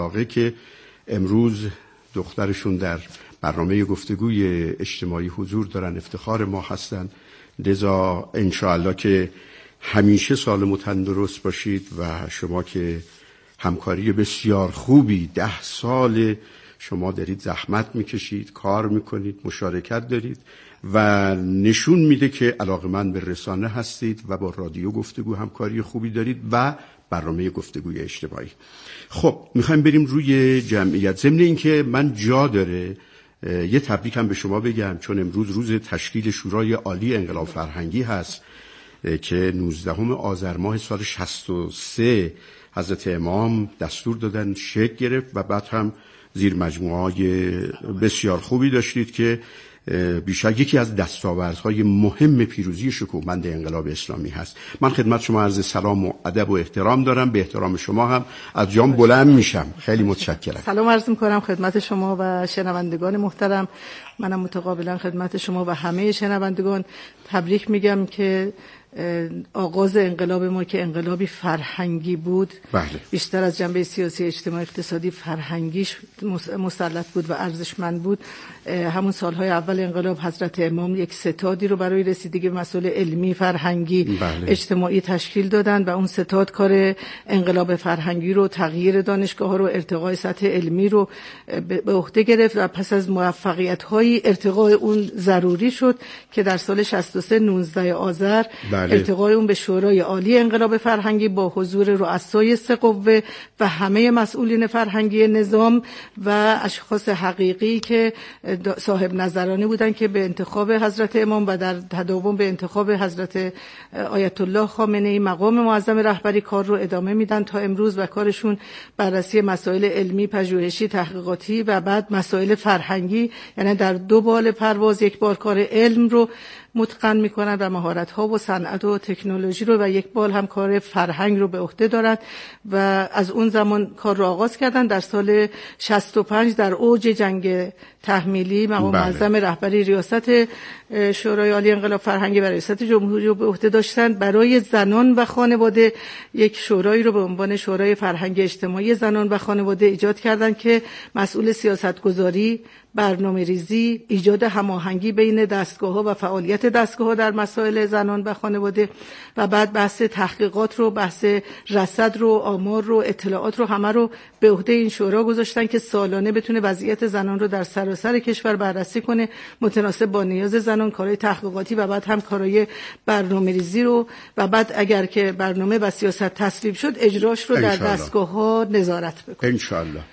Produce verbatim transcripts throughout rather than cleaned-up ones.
واقعه که امروز دخترشون در برنامه گفتگوی اجتماعی حضور دارن، افتخار ما هستن. لذا انشاءالله که همیشه سالم و تندرست باشید و شما که همکاری بسیار خوبی ده سال شما دارید زحمت میکشید، کار میکنید، مشارکت دارید و نشون میده که علاقه‌مند به رسانه هستید و با رادیو گفتگو همکاری خوبی دارید و برنامه گفتگوی اجتماعی. خب میخوایم بریم روی جمعیت. ضمن این که من جا داره یه تبریک هم به شما بگم، چون امروز روز تشکیل شورای عالی انقلاب فرهنگی هست که نوزدهم آذر ماه سال شصت و سه حضرت امام دستور دادن شکل گرفت و بعد هم زیر مجموعه‌های بسیار خوبی داشتید که بیشک یکی از دستاوردهای مهم پیروزی شکوهمند انقلاب اسلامی هست. من خدمت شما عرض سلام و ادب و احترام دارم. به احترام شما هم از جام بلند میشم. خیلی متشکرم. سلام عرض میکنم خدمت شما و شنوندگان محترم. منم متقابلا خدمت شما و همه شنوندگان تبریک میگم که آغاز انقلاب ما که انقلابی فرهنگی بود، بله. بیشتر از جنبه سیاسی، اجتماعی، اقتصادی، فرهنگیش مسلط بود و ارزشمند بود. همون سالهای اول انقلاب حضرت امام یک ستادی رو برای رسیدگی به مسائل علمی، فرهنگی، بله. اجتماعی تشکیل دادن و اون ستاد کار انقلاب فرهنگی رو، تغییر دانشگاه‌ها رو، ارتقای سطح علمی رو به عهده گرفت و پس از موفقیت‌های ارتقای اون ضروری شد که در سال شصت و سه نوزدهم آذر بله. ارتقای اون به شورای عالی انقلاب فرهنگی با حضور رؤسای سه قوه و همه مسئولین فرهنگی نظام و اشخاص حقیقی که صاحب نظرانه بودن که به انتخاب حضرت امام و در تداوم به انتخاب حضرت آیت الله خامنه‌ای مقام معظم رهبری کار رو ادامه میدن تا امروز و کارشون بررسی مسائل علمی، پژوهشی، تحقیقاتی و بعد مسائل فرهنگی، یعنی در دو بال پرواز یک بار کار علم رو متقن میکنن و مهارت‌ها و صنعت و تکنولوژی رو و یک بال هم کار فرهنگ رو به عهده دارن و از اون زمان کار رو آغاز کردن. در سال شصت و پنج در اوج جنگ تحمیلی مقام معظم رهبری ریاست شورای عالی انقلاب فرهنگی و ریاست جمهوری رو به عهده داشتن. برای زنان و خانواده یک شورایی رو به عنوان شورای فرهنگ اجتماعی زنان و خانواده ایجاد کردن که مسئول سیاستگذاری، برنامه ریزی، ایجاد هماهنگی بین دستگاه‌ها و فعالیت دستگاه‌ها در مسائل زنان و خانواده و بعد بحث تحقیقات رو، بحث رصد رو، آمار رو، اطلاعات رو همه رو به عهده این شورا گذاشتن که سالانه بتونه وضعیت زنان رو در سراسر کشور بررسی کنه متناسب با نیاز زنان، کارهای تحقیقاتی و بعد هم کارهای برنامه ریزی رو و بعد اگر که برنامه و سیاست تصویب شد اجراش رو در دستگاه‌ها نظارت بکنه ان شاء الله.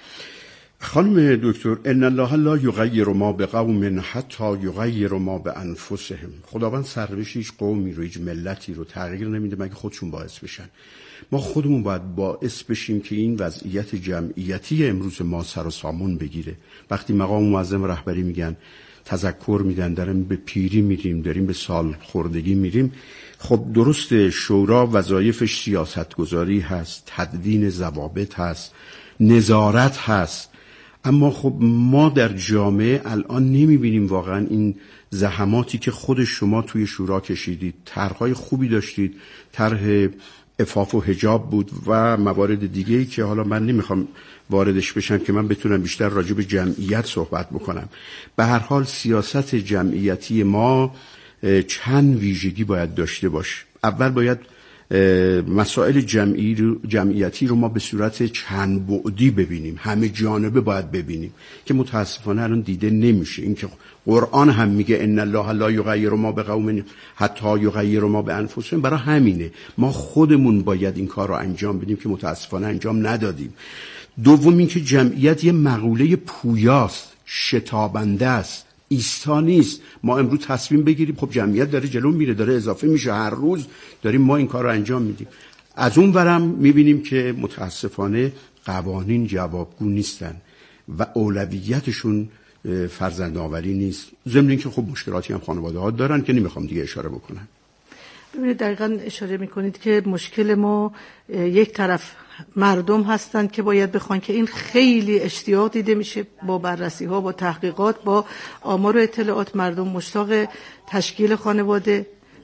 خانم دکتر، ان الله لا یغیر ما بقوم حتی یغیر ما بانفسهم. خداوند سرنوشت هیچ قومی رو، هیچ ملتی رو تغییر نمیده مگه خودشون باعث بشن. ما خودمون باید باعث بشیم که این وضعیت جمعیتی امروز ما سر و سامون بگیره. وقتی مقام معظم رهبری میگن، تذکر میدن داریم به پیری میریم، داریم به سال خوردگی میریم، خب درست شورا وظایفش سیاست گذاری هست، تدوین ضوابط هست، نظارت هست، اما خب ما در جامعه الان نمیبینیم واقعا این زحماتی که خود شما توی شورا کشیدید. طرح‌های خوبی داشتید، طرح عفاف و حجاب بود و موارد دیگه‌ای که حالا من نمیخوام واردش بشم که من بتونم بیشتر راجع به جمعیت صحبت بکنم. به هر حال سیاست جمعیتی ما چند ویژگی باید داشته باشه. اول باید مسائل جمعی رو، جمعیتی رو ما به صورت چند بعدی ببینیم، همه جانبه باید ببینیم که متاسفانه الان دیده نمیشه. این که قرآن هم میگه ان الله لا یغیر ما بقوم حتی یغیر ما بانفسهم، برای همینه ما خودمون باید این کار رو انجام بدیم که متاسفانه انجام ندادیم. دوم این که جمعیت یه مقوله پویاست، شتابنده است، ایستا نیست. ما امروز تصمیم بگیریم خب جمعیت داره جلو میره، داره اضافه میشه، هر روز داریم ما این کار رو انجام میدیم. از اون ورم میبینیم که متاسفانه قوانین جوابگو نیستن و اولویتشون فرزندآوری نیست. ضمن اینکه خب مشکلاتی هم خانواده ها دارن که نمیخوام دیگه اشاره بکنم. ببینید دقیقاً اشاره میکنید که مشکل ما یک طرف مردم هستند که باید بخوان که این خیلی اشتیاق دیده میشه با بررسی ها، با تحقیقات، با آمار و اطلاعات. مردم مشتاق تشکیل خانواده،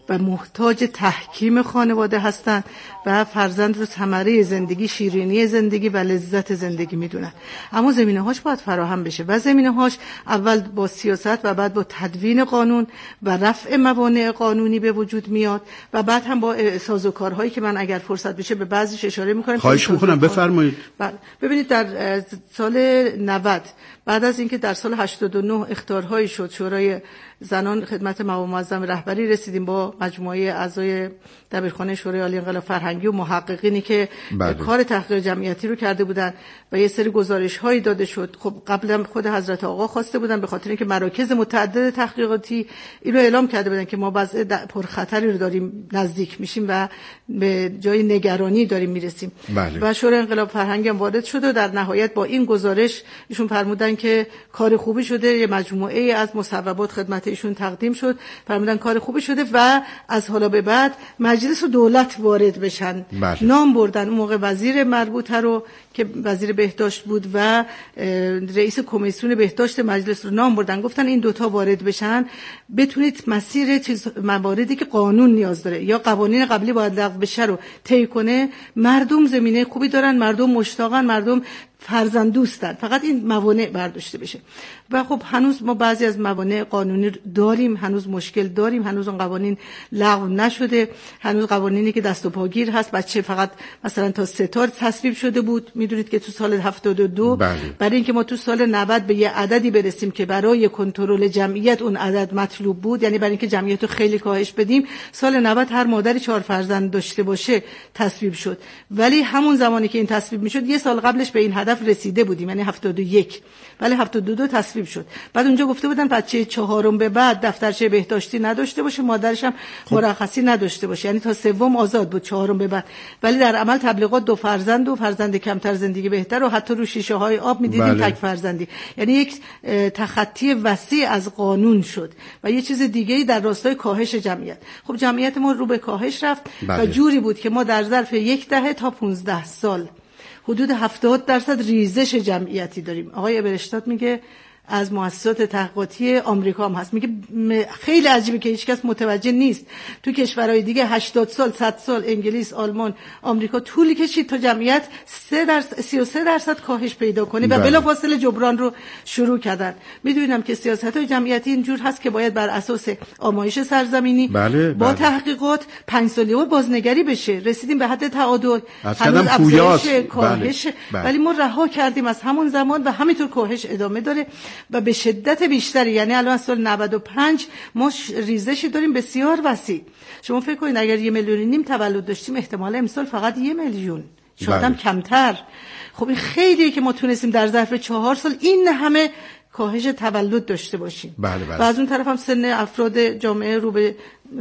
و محتاج تحکیم خانواده هستند و فرزند رو ثمره زندگی، شیرینی زندگی و لذت زندگی میدونن. اما زمینه‌هاش باید فراهم بشه و زمینه‌هاش اول با سیاست و بعد با تدوین قانون و رفع موانع قانونی به وجود میاد و بعد هم با سازوکارهایی که من اگر فرصت بشه به بعضیش اشاره میکنم. خواهش میکنم بفرمایید. ببینید در سال نود بعد از اینکه در سال هشتاد و نه اخطارهایی شد، شورای زنان خدمت مقام معظم رهبری رسیدیم با مجموعه اعضای دبیرخانه شورای عالی انقلاب فرهنگی و محققینی که بله. کار تحقیق جمعیتی رو کرده بودن و یه سری گزارش‌هایی داده شد. خب قبلا خود حضرت آقا خواسته بودن به خاطر اینکه مراکز متعدد تحقیقاتی اینو اعلام کرده بودن که ما وضع پرخطری رو داریم، نزدیک میشیم و به جای نگرانی داریم میرسیم. بله. و شورای انقلاب فرهنگی هم وارد شد و در نهایت با این گزارش ایشون فرمودن که کار خوبی شده، یه مجموعه از مصوبات خدمت ایشون تقدیم شد، فرمودن کار خوبی شده و از حالا به بعد مجلس و دولت وارد بشن. بله. نام بردن اون موقع وزیر مربوطه رو که وزیر بهداشت بود و رئیس کمیسیون بهداشت مجلس رو نام بردن، گفتن این دوتا وارد بشن بتونید مسیر چیز مواردی که قانون نیاز داره یا قوانین قبلی باید لغو بشه رو طی کنه. مردم زمینه خوبی دارن، مردم مشتاقن، مردم فرزند دوستن، فقط این موانع برداشته بشه. و خب هنوز ما بعضی از موانع قانونی داریم، هنوز مشکل داریم، هنوز اون قوانین لغو نشده، هنوز قوانینی که دست و پاگیر هست. بچه فقط مثلا تا سه تا تصویب شده بود، میدونید که تو سال هفتاد و دو بله. برای اینکه ما تو سال نود به یه عددی برسیم که برای کنترل جمعیت اون عدد مطلوب بود، یعنی برای اینکه جمعیت رو خیلی کاهش بدیم، سال نود هر مادری چهار فرزند داشته باشه تصویب شد. ولی همون زمانی که این تصویب میشد یه سال قبلش به این هدف رسیده بودیم، یعنی هفتاد و یک، ولی هفتاد و دو تصویب شد. بعد اونجا گفته بودن بچه چهارم به بعد دفترچه بهداشتی نداشته باشه، مادرش هم خب. مرخصی نداشته باشه، یعنی تا سوم آزاد بود، چهارم به بعد. ولی در عمل تبلیغات دو فرزند و فرزند کمتر زندگی بهتر و حتی رو شیشه های آب می‌دیدیم بله. تک فرزندی. یعنی یک تخطی وسیع از قانون شد و یه چیز دیگه‌ای در راستای کاهش جمعیت. خب جمعیت ما رو به کاهش رفت بله. و جوری بود که ما در ظرف یک دهه تا پانزده سال حدود هفتاد درصد ریزش جمعیتی داریم. آقای ابرشتات میگه از مؤسسات تحقیقاتی آمریکا هم هست، میگه خیلی عجیبه که هیچ کس متوجه نیست تو کشورهای دیگه هشتاد سال، صد سال، انگلیس، آلمان، آمریکا طولی کشید تا جمعیت سه درصد سی و سه درصد کاهش پیدا کنه و بلافاصله جبران رو شروع کردن. میدونم که سیاست‌های جمعیتی اینجور هست که باید بر اساس آمایش سرزمینی بله، با بله. تحقیقات پنج ساله بازنگری بشه. رسیدیم به حد تعادل، هنوز افزایش کاهش بله، بله. ولی ما رها کردیم از همون زمان و همینطور کاهش ادامه داره و به شدت بیشتری. یعنی الان سال نود و پنج ما ریزشی داریم بسیار وسیع. شما فکر کنید اگر یه میلیون نیم تولد داشتیم احتمال امسال فقط یه میلیون، شاید هم کمتر. خب این خیلیه که ما تونستیم در ظرف چهار سال این همه کاهش تولد داشته باشیم. بله بله. و از اون طرف هم سن افراد جامعه رو به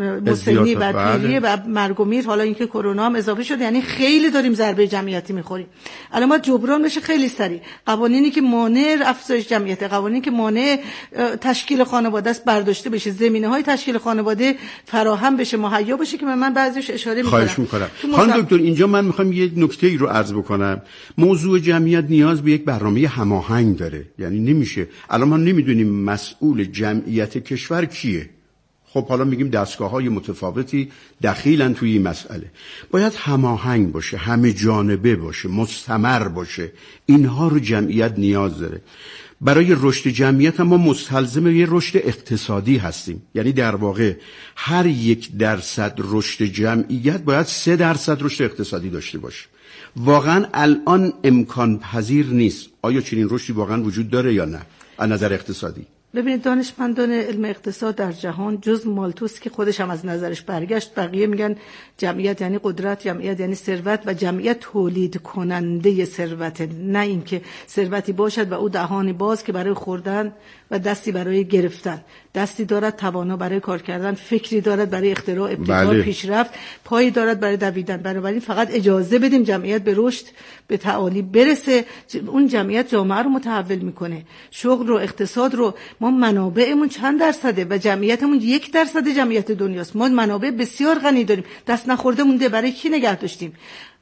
مسنی و پیری و مرگ و میر، حالا اینکه کرونا هم اضافه شده، یعنی خیلی داریم ضربه جمعیتی میخوریم. الان ما جبران بشه خیلی سریع. قوانینی که مانع افزایش جمعیت، قوانینی که مانع تشکیل خانواده است برداشته بشه، زمینه‌های تشکیل خانواده فراهم بشه، مهیا بشه که من بعضیش اشاره میکنم. خواهش میکنم. خانم دکتر اینجا من میخوام یه نکته‌ای رو عرض بکنم. موضوع جمعیت نیاز به یک برنامه هماهنگ داره. یعنی نمیشه الان ما نمیدونیم مسئول جمعیت کشور کیه. خب حالا میگیم دستگاه‌های متفاوتی دخیلن توی این مسئله. باید هماهنگ باشه، همه جانبه باشه، مستمر باشه. اینها رو جمعیت نیاز داره. برای رشد جمعیت هم ما مستلزم یه رشد اقتصادی هستیم. یعنی در واقع هر یک درصد رشد جمعیت باید سه درصد رشد اقتصادی داشته باشه. واقعا الان امکان پذیر نیست. آیا چنین رشدی واقعا وجود داره یا نه از نظر اقتصادی؟ ببینید دانشمندان علم اقتصاد در جهان جز مالتوس که خودش هم از نظرش برگشت، بقیه میگن جمعیت یعنی قدرت، جمعیت یعنی ثروت و جمعیت تولید کننده ثروت، نه اینکه ثروتی باشد و او دهانی باز که برای خوردن و دستی برای گرفتن، دستی دارد توانا برای کار کردن، فکری دارد برای اختراع، ابتکار، بله. پیشرفت، پایی دارد برای دویدن. بنابراین فقط اجازه بدیم جمعیت به رشد، به تعالی برسه، اون جمعیت جامعه رو متحول میکنه. شغل رو، اقتصاد رو، ما منابعمون چند درصده و جمعیتمون یک درصد جمعیت دنیاست. ما منابع بسیار غنی داریم، دست نخورده مونده، برای کی نگه داشتیم؟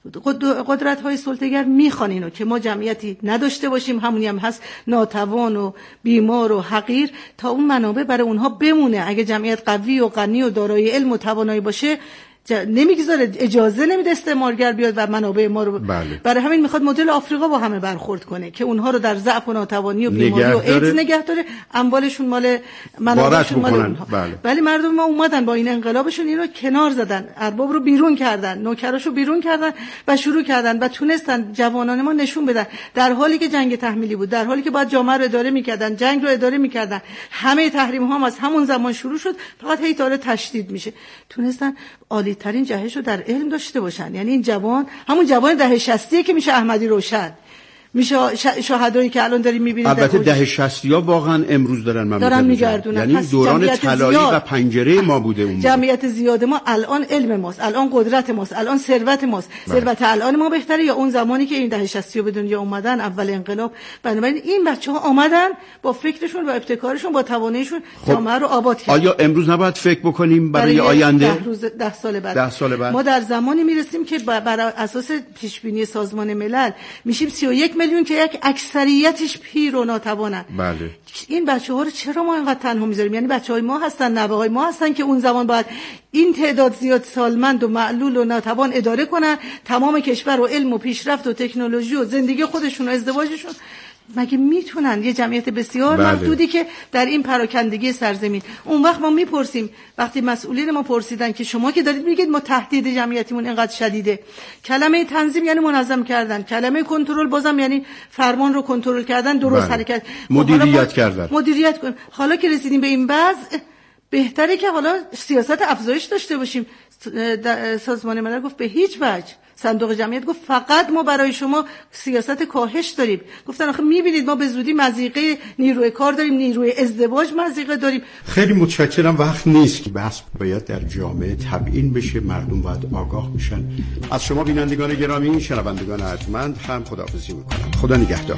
قدرت های سلطه‌گر میخوان اینو که ما جمعیتی نداشته باشیم، همونی هم هست ناتوان و بیمار و حقیر، تا اون منابع برای اونها بمونه. اگه جمعیت قوی و غنی و دارای علم و توانایی باشه نمیگذاره، اجازه نمیده استعمارگر بیاد و منابع ما رو. بله. برای همین میخواد مدل آفریقا با همه برخورد کنه که اونها رو در ضعف و ناتوانی و بیماری و ایدز نگه داره، اموالشون مال منابعشون مال اونها. بله. ولی مردم ما اومدن با این انقلابشون اینو کنار زدن، ارباب رو بیرون کردن، نوکراشو بیرون کردن و شروع کردن و تونستن جوانان ما نشون بدن در حالی که جنگ تحمیلی بود، در حالی که باید جامعه رو اداره میکردن، جنگ رو اداره میکردن، همه تحریم ها هم از همون زمان شروع شد، فقط هی داره تشدید میشه، تونستن عالی ترین جهش رو در علم داشته باشن. یعنی این جوان همون جوان دهه شصتیه که میشه احمدی روشن، میشه شهدایی که الان داریم میبینید. البته دهه شصتی ها واقعا امروز دارن مملکت دارن میگردونن، یعنی دوران طلایی و پنجره ما بوده اون جمعیت زیاد ما الان علم ماست، الان قدرت ماست، الان ثروت ماست. ثروت الان ما بهتره یا اون زمانی که این دهه شصتی به دنیا اومدن اول انقلاب؟ بنابراین این بچه‌ها آمدن با فکرشون و ابتکارشون با تواناییشون خب جامعه رو آباد کردن. آیا امروز نباید فکر بکنیم برای, برای آینده؟ ده روز ده سال بعد ده سال بعد ما در زمانی میرسیم که بر اساس پیش بینی سازمان ملل میشیم سی و یک میلیون که یک اکثریتش پیر و ناتوانن. بله. این بچه‌ها رو چرا ما اینقدر تنها میذاریم؟ یعنی بچه‌های ما هستن، نوه‌های ما هستن که اون زمان باید این تعداد زیاد سالمند و معلول و ناتوان اداره کنن، تمام کشور و علم و پیشرفت و تکنولوژی و زندگی خودشون و ازدواجشون. مگه میتونن یه جمعیت بسیار بله. محدودی که در این پراکندگی سرزمین؟ اون وقت ما میپرسیم، وقتی مسئولین ما پرسیدن که شما که دارید میگید ما تهدید جمعیتمون اینقدر شدیده، کلمه تنظیم یعنی منظم کردن، کلمه کنترل بازم یعنی فرمان رو کنترل کردن، درست بله. حرکت، مدیریت کردن، مدیریت کن. حالا که رسیدیم به این وضع، بهتره که حالا سیاست افزایش داشته باشیم. سازمان ملل گفت به هیچ وجه. صندوق جمعیت گفت فقط ما برای شما سیاست کاهش داریم. گفتن آخه میبینید ما به زودی مضیقه نیروی کار داریم، نیروی ازدواج مضیقه داریم. خیلی متشکرم. وقت نیست که بحث باید در جامعه تبیین بشه، مردم باید آگاه بشن. از شما بینندگان گرامی، شنوندگان ارجمند هم خداحافظی میکنم. خدا نگهدار.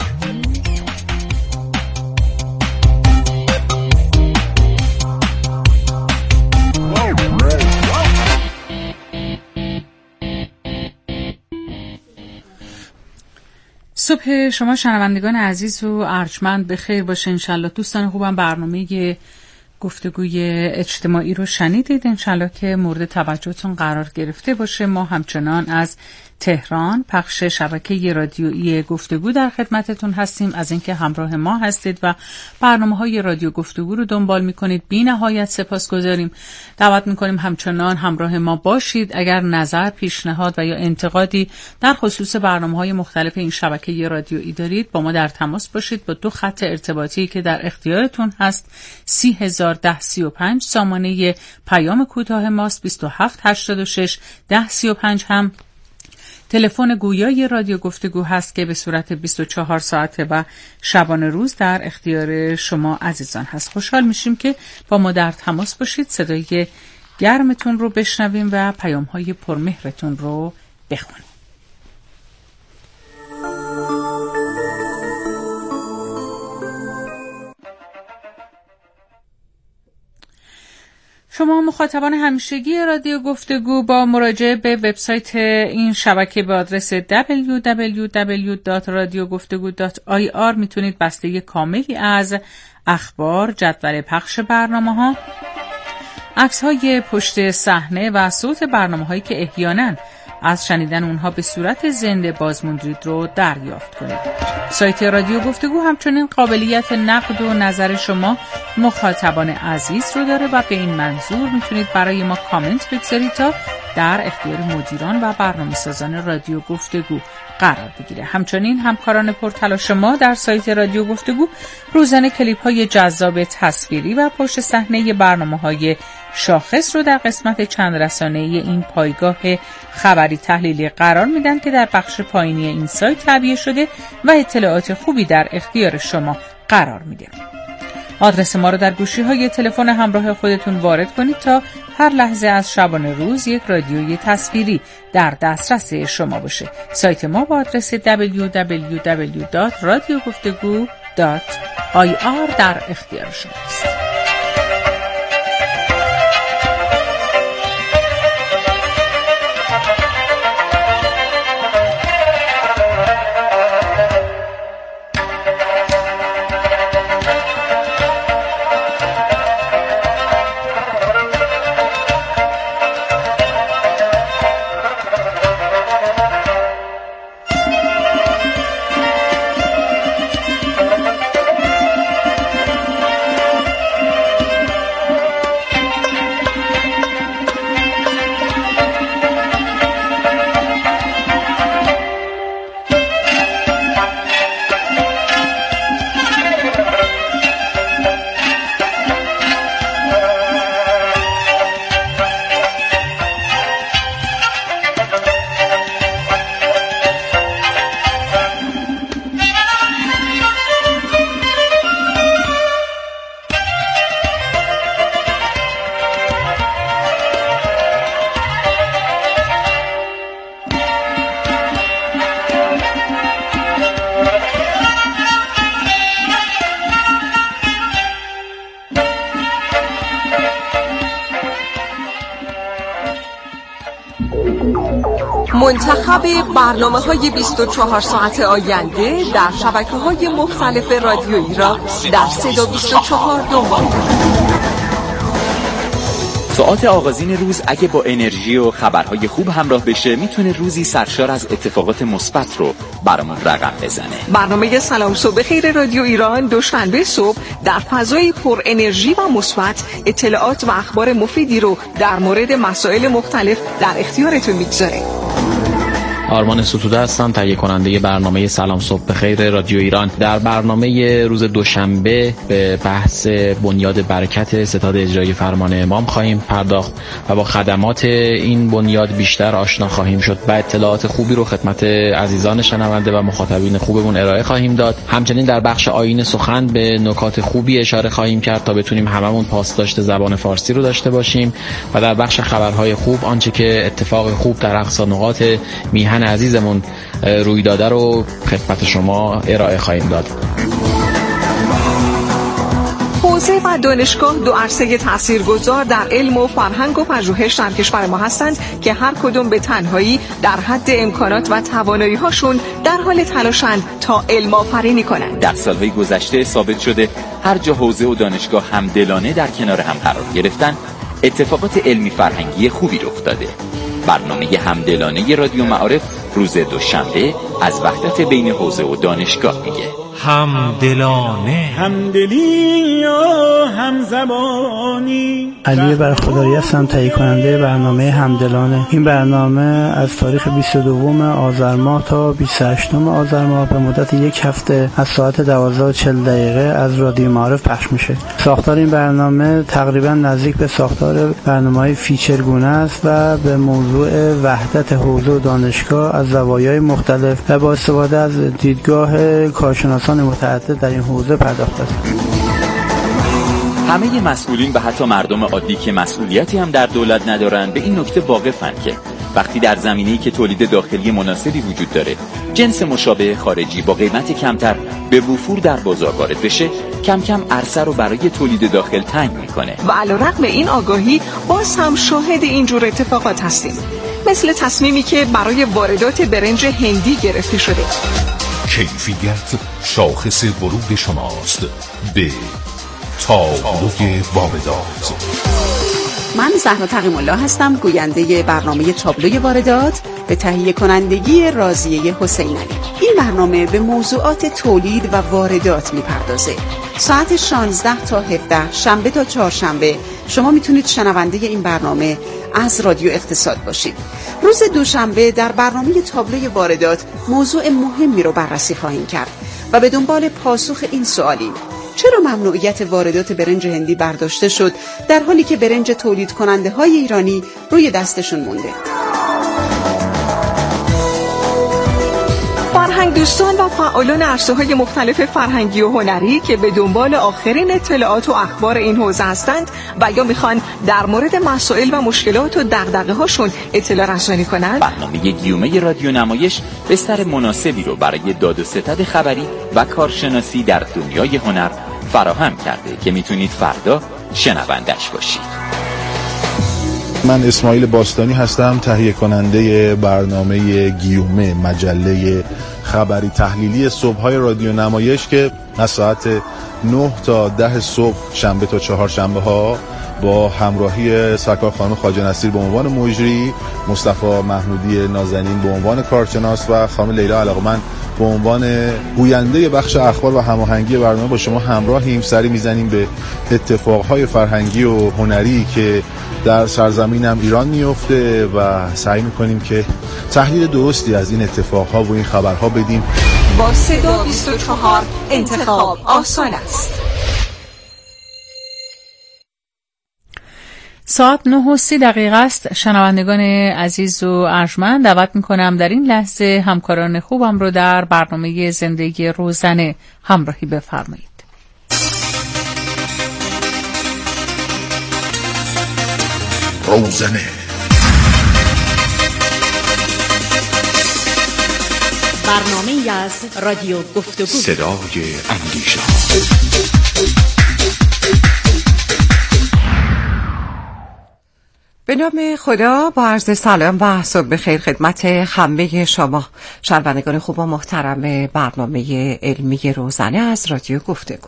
صبح شما شنوندگان عزیز و ارجمند بخیر باشه. انشالله دوستان خوبم برنامه گفتگوی اجتماعی رو شنیدید، انشالله که مورد توجهتون قرار گرفته باشه. ما همچنان از تهران پخش شبکه رادیویی گفتگو در خدمتتون هستیم. از اینکه همراه ما هستید و برنامه‌های رادیو گفتگو رو دنبال می‌کنید بی نهایت سپاسگزاریم. دعوت می‌کنیم همچنان همراه ما باشید. اگر نظر، پیشنهاد و یا انتقادی در خصوص برنامه‌های مختلف این شبکه رادیویی دارید با ما در تماس باشید با دو خط ارتباطی که در اختیارتون هست. سی هزار ده سی و پنج سامانه پیام کوتاه ماست، بیست و هفت هشتاد و شش ده سی و پنج هم تلفن گویای رادیو گفتگو هست که به صورت بیست و چهار ساعته و شبانه روز در اختیار شما عزیزان هست. خوشحال میشیم که با ما در تماس باشید، صدای گرمتون رو بشنویم و پیام‌های پرمهرتون رو بخونیم. شما مخاطبان همیشگی رادیو گفتگو با مراجعه به وبسایت این شبکه به آدرس دبلیو دبلیو دبلیو دات رادیو گفتگو دات آی آر میتونید بسته کاملی از اخبار، جدول پخش برنامه‌ها، عکس‌های پشت صحنه و صوت برنامه‌هایی که احیانا از شنیدن اونها به صورت زنده بازموندید رو دریافت کنید. سایت رادیو گفتگو همچنین قابلیت نقد و نظر شما مخاطبان عزیز رو داره و به این منظور میتونید برای ما کامنت بگذارید تا در اختیار مدیران و برنامه‌سازان رادیو گفتگو قرار بگیره. همچنین همکاران پرتلاش ما در سایت رادیو گفتگو روزانه کلیپ‌های جذاب تصویری و پشت صحنه برنامه‌های شاخص رو در قسمت چند رسانه‌ای این پایگاه خبری تحلیلی قرار میدن که در بخش پایینی این سایت تعبیه شده و اطلاعات خوبی در اختیار شما قرار میده. آدرس ما رو در گوشی‌های تلفن همراه خودتون وارد کنید تا هر لحظه از شبانه روز یک رادیوی تصویری در دسترس شما باشه. سایت ما با آدرس دبلیو دبلیو دبلیو دات رادیو گفتگو دات آی آر در اختیار شماست. منتخب برنامه‌های بیست و چهار ساعت آینده در شبکه‌های مختلف رادیویی را در صدا بیست و چهار دنبال کنید. ساعت آغازین روز اگه با انرژی و خبرهای خوب همراه بشه میتونه روزی سرشار از اتفاقات مثبت رو برامون رقم بزنه. برنامه سلام صبح خیر رادیو ایران دوشنبه صبح در فضای پر انرژی و مثبت اطلاعات و اخبار مفیدی رو در مورد مسائل مختلف در اختیارتون میگذاره. آرمان ستوده هستم، تهیه کننده برنامه سلام صبح بخیر رادیو ایران. در برنامه روز دوشنبه به بحث بنیاد برکت ستاد اجرایی فرمان امام خواهیم پرداخت و با خدمات این بنیاد بیشتر آشنا خواهیم شد و اطلاعات خوبی رو خدمت عزیزان شنونده و مخاطبین خوبمون ارائه خواهیم داد. همچنین در بخش آیین سخن به نکات خوبی اشاره خواهیم کرد تا بتونیم هممون پاسداشت زبان فارسی رو داشته باشیم و در بخش خبرهای خوب آنچه که اتفاق خوب در اقصا نقاط میهن عزیزمون روی داده رو خدمت شما ارائه خواهیم داد. حوزه و دانشگاه دو عرصه تاثیرگذار در علم و فرهنگ و پژوهش در کشور ما هستند که هر کدوم به تنهایی در حد امکانات و توانایی‌هاشون در حال تلاشند تا علم آفرینی کنند. در سالهای گذشته ثابت شده هر جا حوزه و دانشگاه همدلانه در کنار هم قرار گرفتن اتفاقات علمی فرهنگی خوبی رخ داده. برنامه همدلانه رادیو معارف روز دوشنبه از وحدت بین حوزه و دانشگاه میگه. همدلانه، همدلی یا همزبانی. علی برخداری هستم، تهیه کننده برنامه همدلانه. این برنامه از تاریخ بیست و دو آذر ماه تا بیست و هشت آذر ماه به مدت یک هفته از ساعت دوازده و چهل دقیقه از رادیو معارف پخش میشه. ساختار این برنامه تقریبا نزدیک به ساختار برنامه‌های فیچرگونه است و به موضوع وحدت حوزه و دانشگاه از زوایای مختلف و با استفاده از دیدگاه کارشناسان متعدد در این حوزه پرداخته است. همه مسئولین و حتی مردم عادی که مسئولیتی هم در دولت ندارن به این نکته واقفن که وقتی در زمینه‌ای که تولید داخلی مناسبی وجود داره جنس مشابه خارجی با قیمت کمتر به وفور در بازار وارد بشه کم کم عرصه رو برای تولید داخل تنگ میکنه. و علیرغم این آگاهی باز هم شاهد اینجور اتفاقات هستیم، مثل تصمیمی که برای واردات برنج هندی گرفته شده. کیفیت شاخص ورود شماست به تابلوی واردات. من زهرا تقیم الله هستم، گوینده برنامه تابلوی واردات به تهیه کنندگی راضیه حسین علی. این برنامه به موضوعات تولید و واردات میپردازه. ساعت شانزده تا هفده شنبه تا چهارشنبه شما میتونید شنونده این برنامه از رادیو اقتصاد باشید. روز دوشنبه در برنامه تابلوی واردات موضوع مهمی رو بررسی خواهیم کرد و به دنبال پاسخ این سوالیم: چرا ممنوعیت واردات برنج هندی برداشته شد در حالی که برنج تولید کننده های ایرانی روی دستشون مونده؟ فرهنگ دوستان و فعالان عرصه‌های مختلف فرهنگی و هنری که به دنبال آخرین اطلاعات و اخبار این حوزه هستند و یا میخوان در مورد مسائل و مشکلات و دغدغه‌هاشون اطلاع رسانی کنند، برنامه گیومه رادیو نمایش بستر مناسبی رو برای داد و ستد خبری و کارشناسی در دنیای هنر فراهم کرده که میتونید فردا شنوندش باشید. من اسماعیل باستانی هستم، تهیه کننده برنامه گیومه، مجله خبری تحلیلی صبح‌های رادیو نمایش که از ساعت نه تا ده صبح شنبه تا چهار شنبه ها با همراهی سرکار خانم خواجه نصیر به عنوان مجری، مصطفی محمودی نازنین به عنوان کارشناس و خانم لیلا علاقمند به عنوان گوینده بخش اخبار و هماهنگی برنامه با شما همراهیم. سری میزنیم به اتفاقهای فرهنگی و هنری که در سرزمینم ایران میفته و سعی میکنیم که تحلیل درستی از این اتفاقها و این خبرها بدیم. با صدا بیست و چهار انتخاب آسان است. ساعت نه و سی دقیقه است. شنوندگان عزیز و ارجمند، دعوت میکنم در این لحظه همکاران خوبم رو در برنامه زندگی روزانه همراهی بفرمایید. روزانه برنامه از رادیو گفتگو، صدای اندیشه. به نام خدا، با عرض سلام و صبح بخیر خدمت همه شما شنوندگان خوب و محترم برنامه علمی روزانه از رادیو گفتگو.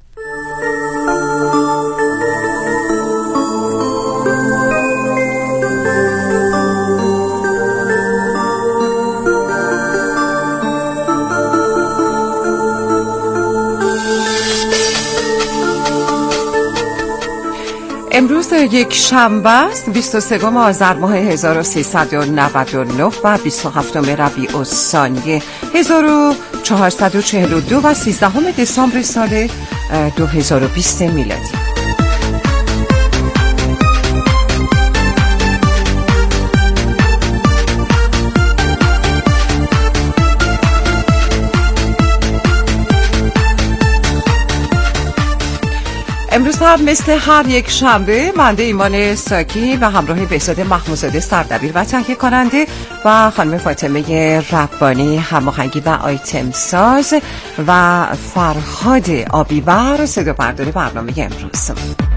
امروز یک شنبه است، بیست و سوم آذر ماه هزار و سیصد و نود و نه و بیست و هفتم ربیع الثانی هزار و چهارصد و چهل و دو و سیزدهم دسامبر سال دو هزار و بیست میلادی. امروز هم مثل هر یک شنبه بنده ایمان ساکی و همراه بهزاد محمودزاده سردبیر و تهیه کننده و خانم فاطمه ربانی هماهنگی و آیتم ساز و فرهاد آبیور صداپردار برنامه امروز.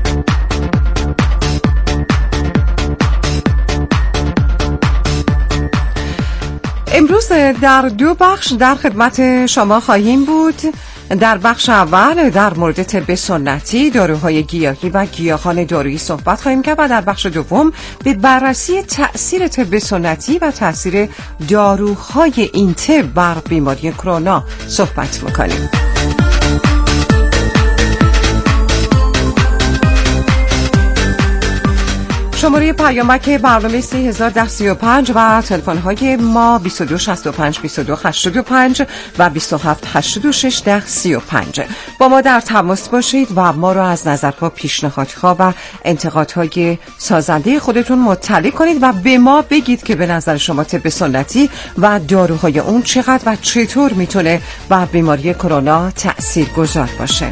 امروز در دو بخش در خدمت شما خواهیم بود. در بخش اول در مورد طب سنتی، داروهای گیاهی و گیاهان دارویی صحبت خواهیم کرد و در بخش دوم به بررسی تأثیر طب سنتی و تأثیر داروهای این طب بر بیماری کرونا صحبت می‌کنیم. شماره پیامک برنامه سه هزار ده سی و پنج و تلفن های ما بیست و دو شصت و پنج بیست و دو هشتاد و پنج و بیست و هفت هشتاد و شش ده سی و پنج. با ما در تماس باشید و ما را از نظرها، پیشنهادها و انتقادهای سازنده خودتون مطلع کنید و به ما بگید که به نظر شما طب سنتی و داروهای اون چقدر و چطور میتونه بر بیماری کرونا تأثیر گذار باشه.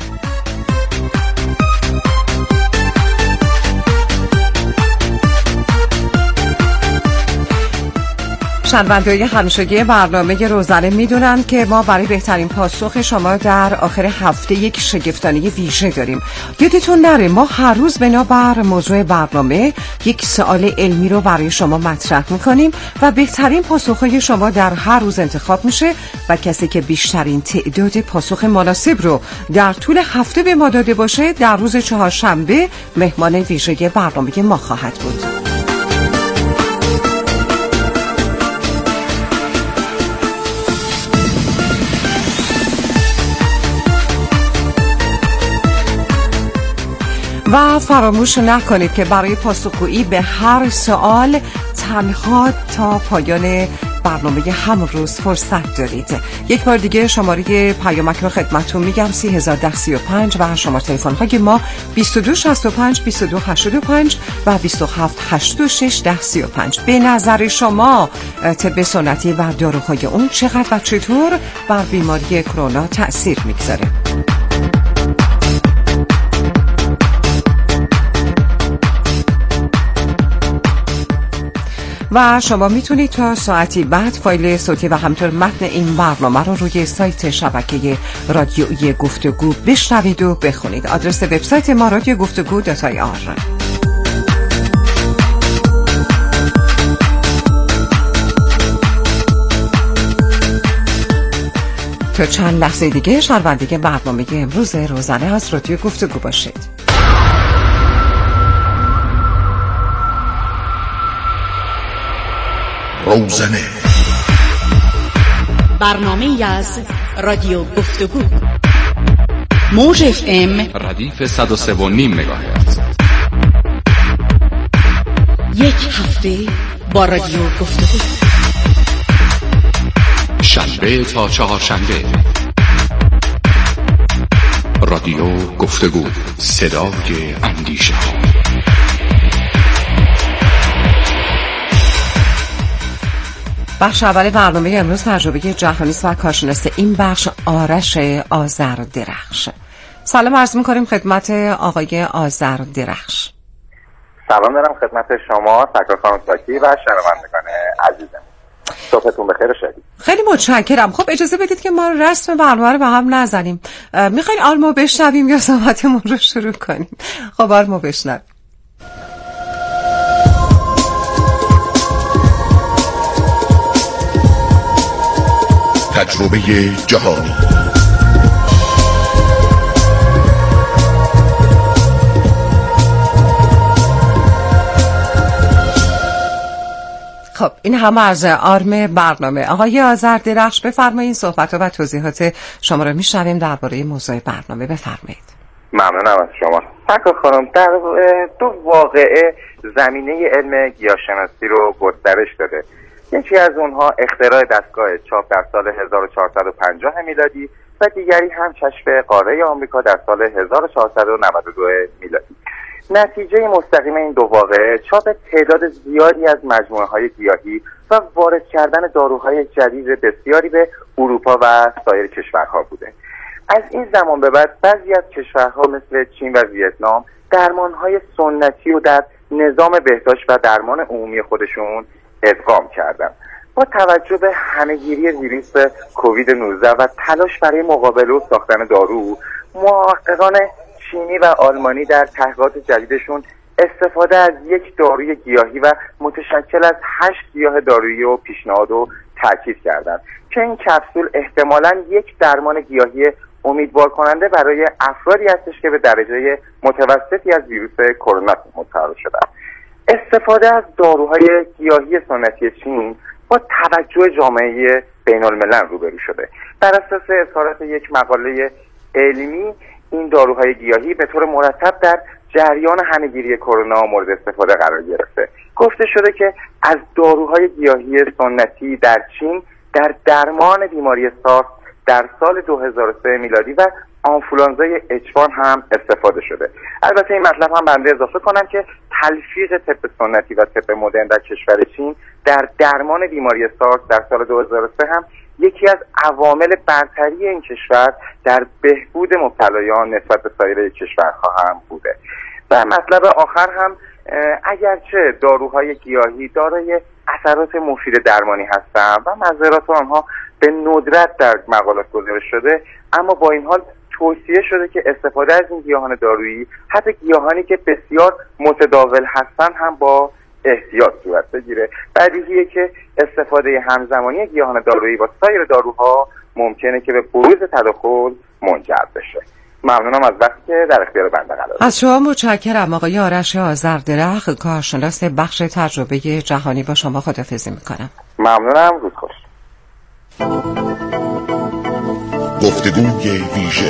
شنونده‌های همیشگی برنامه روزانه میدونن که ما برای بهترین پاسخ شما در آخر هفته یک شگفتانه ویژه داریم. یادتون نره ما هر روز بنابر موضوع برنامه یک سوال علمی رو برای شما مطرح میکنیم و بهترین پاسخهای شما در هر روز انتخاب میشه و کسی که بیشترین تعداد پاسخ مناسب رو در طول هفته به ما داده باشه در روز چهارشنبه مهمان ویژه برنامه ما خواهد بود. و فراموش نکنید که برای پاسخگویی به هر سوال تنها تا پایان برنامه همون روز فرصت دارید. یک بار دیگه شماره پیامک رو خدمتتون میگم سه هزار ده سی و پنج و شماره تلفن های ما بیست و دو شصت و پنج بیست و دو هشتاد و پنج و بیست و هفت هشتاد و شش ده سی و پنج. به نظر شما طب سنتی و داروهای اون چقدر و چطور بر بیماری کرونا تأثیر میگذاره؟ و شما میتونید تا ساعتی بعد فایل صوتی و همینطور متن این برنامه رو روی سایت شبکه رادیویی گفتگو بشنوید و بخونید. آدرس وبسایت ما رادیو گفتگو دات آی آر. تا چند لحظه دیگه شنونده برنامه امروز روزانه از رادیو گفتگو باشید. روزانه برنامه از رادیو گفتگو، موج اف ام ردیف صد و سه و نیم مگاهرتز. یک هفته با رادیو گفتگو، شنبه تا چهارشنبه. رادیو گفتگو، صدای اندیشه ها. بخش اول برنامه امروز تجربه جهانی است و کارشناس این بخش آرش آذردرخش. سلام عرض می‌کنیم خدمت آقای آذردرخش. سلام دارم خدمت شما سرکار خانم ساکی و شنوندگان عزیزم. صبحتون بخیر و شادی. خیلی متشکرم. خب اجازه بدید که ما رسم برنامه رو به هم نزنیم. میخواین آلمو بشنویم یا صحبتمون رو شروع کنیم؟ خب آلمو بشنویم. تجربه جهانی. خب این همه از آرم برنامه. آقای آذردرخش بفرمایید، صحبت و توضیحات شما رو میشنویم درباره موضوع برنامه. بفرمایید. ممنونم از شما سرکار خانم. در دو واقعه زمینه علم گیاهشناسی رو گسترش داده. یکی از اونها اختراع دستگاه چاپ در سال هزار و چهارصد و پنجاه میلادی و دیگری هم کشف قاره آمریکا در سال هزار و چهارصد و نود و دو میلادی. نتیجه مستقیم این دو واقعه چاپ تعداد زیادی از مجموعه های گیاهی و وارد کردن داروهای جدید بسیاری به اروپا و سایر کشورها بوده. از این زمان به بعد بعضی از کشورها مثل چین و ویتنام درمانهای سنتی و در نظام بهداشت و درمان عمومی خودشون ادغام کردن. با توجه به همهگیری ویروس کووید نوزده و تلاش برای مقابله و ساختن دارو، محققان چینی و آلمانی در تحقیقات جدیدشون استفاده از یک داروی گیاهی و متشکل از هشت گیاه دارویی و پیشنهاد و تاکید کردند که این کپسول احتمالاً یک درمان گیاهی امیدوار کننده برای افرادی هستش که به درجه متوسطی از ویروس کرونا مبتلا شدند. استفاده از داروهای گیاهی سنتی چین با توجه جامعه بین الملل روبرو شده. بر اساس اظهارات یک مقاله علمی، این داروهای گیاهی به طور مرتب در جریان همهگیری کرونا مورد استفاده قرار گرفته. گفته شده که از داروهای گیاهی سنتی در چین در درمان بیماری سارس در سال دو هزار و سه میلادی و آنفولانزای اچ وان هم استفاده شده. البته این مطلب هم بنده اضافه کنم که تلفیق طب سنتی و طب مدرن در کشور چین در درمان بیماری سارس در سال دو هزار و سه هم یکی از عوامل برتری این کشور در بهبود مبتلایان نسبت به سایر کشورها هم بوده. و مطلب آخر هم اگرچه داروهای گیاهی دارای اثرات مفید درمانی هستند و مضرات آنها به ندرت در مقالات گزارش شده، اما با این حال توصیه شده که استفاده از این گیاهان دارویی، حتی گیاهانی که بسیار متداول هستند، هم با احتیاط صورت بگیره. بدیهیه که استفاده همزمانی گیاهان دارویی با سایر داروها ممکنه که به بروز تداخل منجر بشه. ممنونم از وقتی که در اختیار بنده قرار دادید. از شما متشکرم آقای آرش آذردرخش، کارشناس بخش تجربه جهانی. با شما خداحافظی میکنم. ممنونم، روز خوش. گفتگوی ویژه.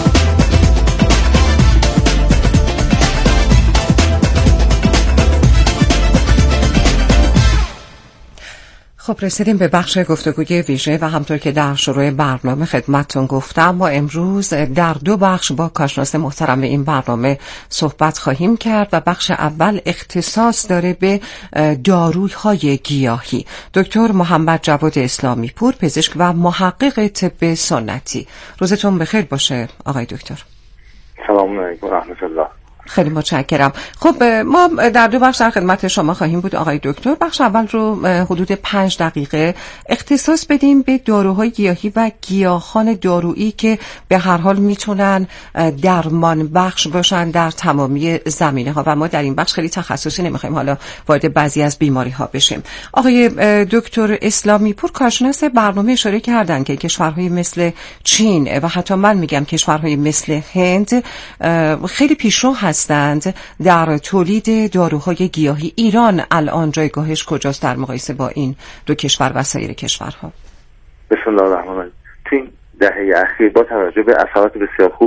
خب رسیدیم به بخش گفتگوی ویژه و همطور که در شروع برنامه خدمتتون گفتم، ما امروز در دو بخش با کارشناس محترم این برنامه صحبت خواهیم کرد و بخش اول اختصاص داره به داروهای گیاهی. دکتر محمد جواد اسلامی پور، پزشک و محقق طب سنتی. روزتون بخیر باشه آقای دکتر. سلام علیکم و رحمت الله. خیلی متشکرم. خب ما در دو بخش در خدمت شما خواهیم بود آقای دکتر. بخش اول رو حدود پنج دقیقه اختصاص بدیم به داروهای گیاهی و گیاهان دارویی که به هر حال میتونن درمان بخش باشن در تمامی زمینه ها و ما در این بخش خیلی تخصصی نمیخوایم حالا وارد بعضی از بیماری ها بشیم. آقای دکتر اسلامی پور، کارشناس برنامه، اشاره کردن که کشورهای مثل چین و حتی من میگم کشورهای مثل هند خیلی پیشرو هستند در تولید داروهای گیاهی. ایران الان جایگاهش کجاست در مقایسه با این دو کشور و سایر کشورها؟ بسم الله الرحمن الرحیم. تو این دهه اخیر با توجه به اثرات بسیار خوب